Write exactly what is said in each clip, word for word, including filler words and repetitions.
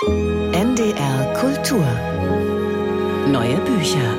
N D R Kultur. Neue Bücher.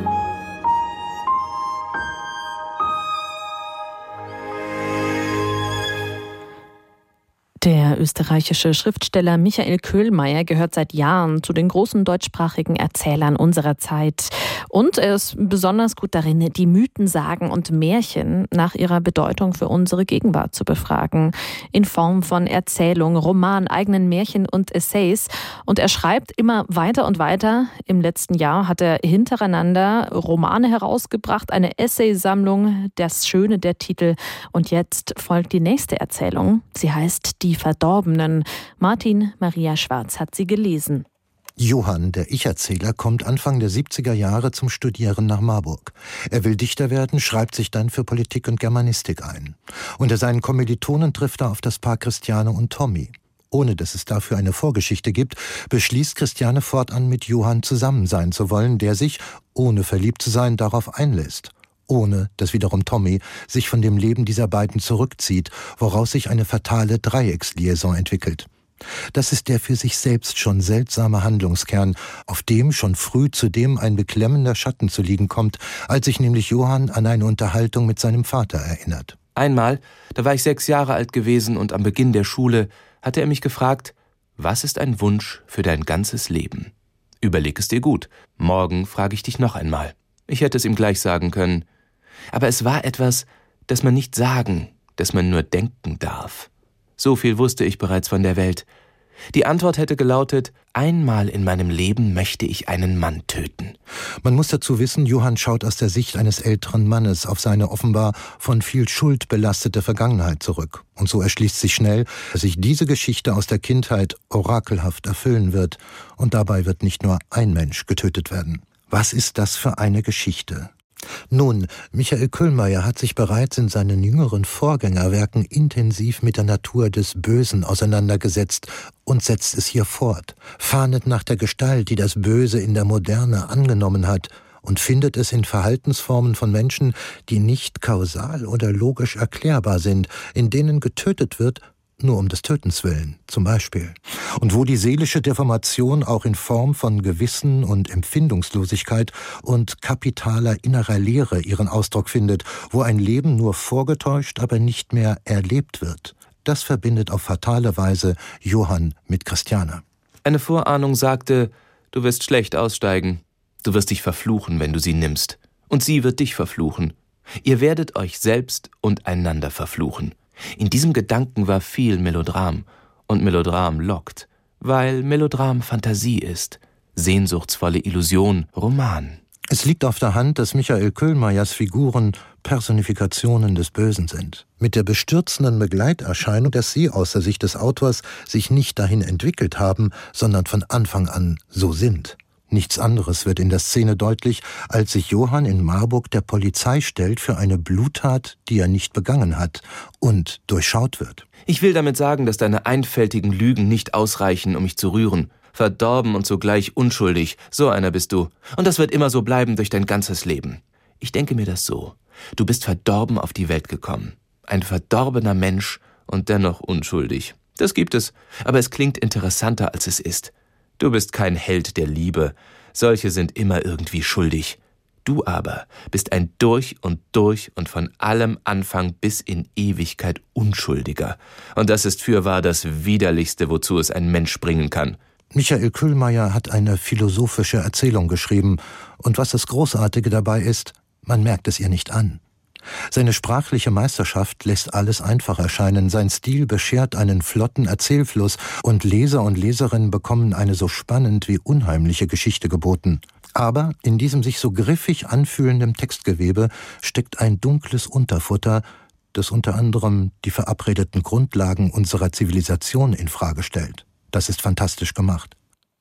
Der österreichische Schriftsteller Michael Köhlmeier gehört seit Jahren zu den großen deutschsprachigen Erzählern unserer Zeit. Und er ist besonders gut darin, die Mythen, Sagen und Märchen nach ihrer Bedeutung für unsere Gegenwart zu befragen. In Form von Erzählungen, Roman, eigenen Märchen und Essays. Und er schreibt immer weiter und weiter. Im letzten Jahr hat er hintereinander Romane herausgebracht, eine Essaysammlung, Das Schöne der Titel. Und jetzt folgt die nächste Erzählung. Sie heißt Die Verdorbenen. Martin Maria Schwarz hat sie gelesen. Johann, der Ich-Erzähler, kommt Anfang der siebziger Jahre zum Studieren nach Marburg. Er will Dichter werden, schreibt sich dann für Politik und Germanistik ein. Unter seinen Kommilitonen trifft er auf das Paar Christiane und Tommy. Ohne dass es dafür eine Vorgeschichte gibt, beschließt Christiane fortan mit Johann zusammen sein zu wollen, der sich, ohne verliebt zu sein, darauf einlässt. Ohne dass wiederum Tommy sich von dem Leben dieser beiden zurückzieht, woraus sich eine fatale Dreiecksliaison entwickelt. Das ist der für sich selbst schon seltsame Handlungskern, auf dem schon früh zudem ein beklemmender Schatten zu liegen kommt, als sich nämlich Johann an eine Unterhaltung mit seinem Vater erinnert. Einmal, da war ich sechs Jahre alt gewesen und am Beginn der Schule hatte er mich gefragt, was ist ein Wunsch für dein ganzes Leben? Überleg es dir gut, morgen frage ich dich noch einmal. Ich hätte es ihm gleich sagen können. Aber es war etwas, das man nicht sagen, das man nur denken darf. So viel wusste ich bereits von der Welt. Die Antwort hätte gelautet, einmal in meinem Leben möchte ich einen Mann töten. Man muss dazu wissen, Johann schaut aus der Sicht eines älteren Mannes auf seine offenbar von viel Schuld belastete Vergangenheit zurück. Und so erschließt sich schnell, dass sich diese Geschichte aus der Kindheit orakelhaft erfüllen wird. Und dabei wird nicht nur ein Mensch getötet werden. Was ist das für eine Geschichte? Nun, Michael Köhlmeier hat sich bereits in seinen jüngeren Vorgängerwerken intensiv mit der Natur des Bösen auseinandergesetzt und setzt es hier fort, fahndet nach der Gestalt, die das Böse in der Moderne angenommen hat, und findet es in Verhaltensformen von Menschen, die nicht kausal oder logisch erklärbar sind, in denen getötet wird, nur um des Tötens willen, zum Beispiel. Und wo die seelische Deformation auch in Form von Gewissen und Empfindungslosigkeit und kapitaler innerer Leere ihren Ausdruck findet, wo ein Leben nur vorgetäuscht, aber nicht mehr erlebt wird. Das verbindet auf fatale Weise Johann mit Christiane. Eine Vorahnung sagte, du wirst schlecht aussteigen. Du wirst dich verfluchen, wenn du sie nimmst. Und sie wird dich verfluchen. Ihr werdet euch selbst und einander verfluchen. In diesem Gedanken war viel Melodram, und Melodram lockt, weil Melodram Fantasie ist, sehnsuchtsvolle Illusion, Roman. Es liegt auf der Hand, dass Michael Köhlmeiers Figuren Personifikationen des Bösen sind. Mit der bestürzenden Begleiterscheinung, dass sie aus der Sicht des Autors sich nicht dahin entwickelt haben, sondern von Anfang an so sind. Nichts anderes wird in der Szene deutlich, als sich Johann in Marburg der Polizei stellt für eine Bluttat, die er nicht begangen hat und durchschaut wird. Ich will damit sagen, dass deine einfältigen Lügen nicht ausreichen, um mich zu rühren. Verdorben und zugleich unschuldig, so einer bist du. Und das wird immer so bleiben durch dein ganzes Leben. Ich denke mir das so. Du bist verdorben auf die Welt gekommen. Ein verdorbener Mensch und dennoch unschuldig. Das gibt es, aber es klingt interessanter, als es ist. Du bist kein Held der Liebe. Solche sind immer irgendwie schuldig. Du aber bist ein durch und durch und von allem Anfang bis in Ewigkeit Unschuldiger. Und das ist fürwahr das Widerlichste, wozu es ein Mensch bringen kann. Michael Köhlmeier hat eine philosophische Erzählung geschrieben. Und was das Großartige dabei ist, man merkt es ihr nicht an. Seine sprachliche Meisterschaft lässt alles einfach erscheinen, sein Stil beschert einen flotten Erzählfluss und Leser und Leserinnen bekommen eine so spannend wie unheimliche Geschichte geboten. Aber in diesem sich so griffig anfühlenden Textgewebe steckt ein dunkles Unterfutter, das unter anderem die verabredeten Grundlagen unserer Zivilisation in Frage stellt. Das ist fantastisch gemacht.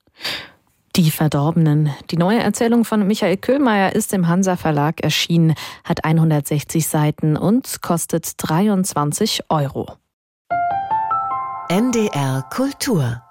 Die Verdorbenen. Die neue Erzählung von Michael Köhlmeier ist im Hansa Verlag erschienen, hat hundertsechzig Seiten und kostet dreiundzwanzig Euro. N D R Kultur